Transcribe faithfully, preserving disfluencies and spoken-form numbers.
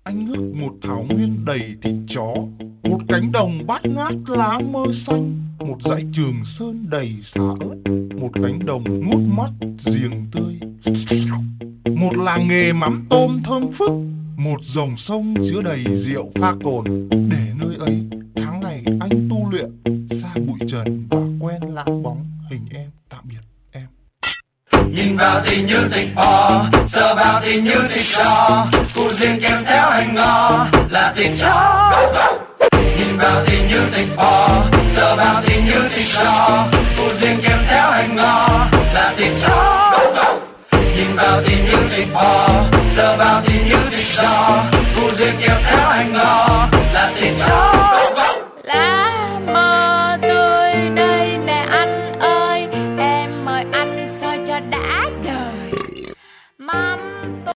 Anh ước một thảo nguyên đầy thịt chó, một cánh đồng bát ngát lá mơ xanh, một dãy Trường Sơn đầy xá ớt, một cánh đồng ngút mắt giềng tươi, một làng nghề mắm tôm thơm phức, một dòng sông chứa đầy rượu pha cồn. Để nơi ấy tháng ngày anh tu luyện, xa bụi trần và quen lãng bóng hình em. Tạm biệt em. Nhìn vào thì như thịt bò, sờ vào thì như thịt chó, phụ riêng kèm theo hành ngò là thịt chó. Nhìn vào thì như thịt bò, sờ vào thì như thịt chó, phụ riêng kèm theo hành ngò là thịt chó. Nhìn vào thì như thịt bò,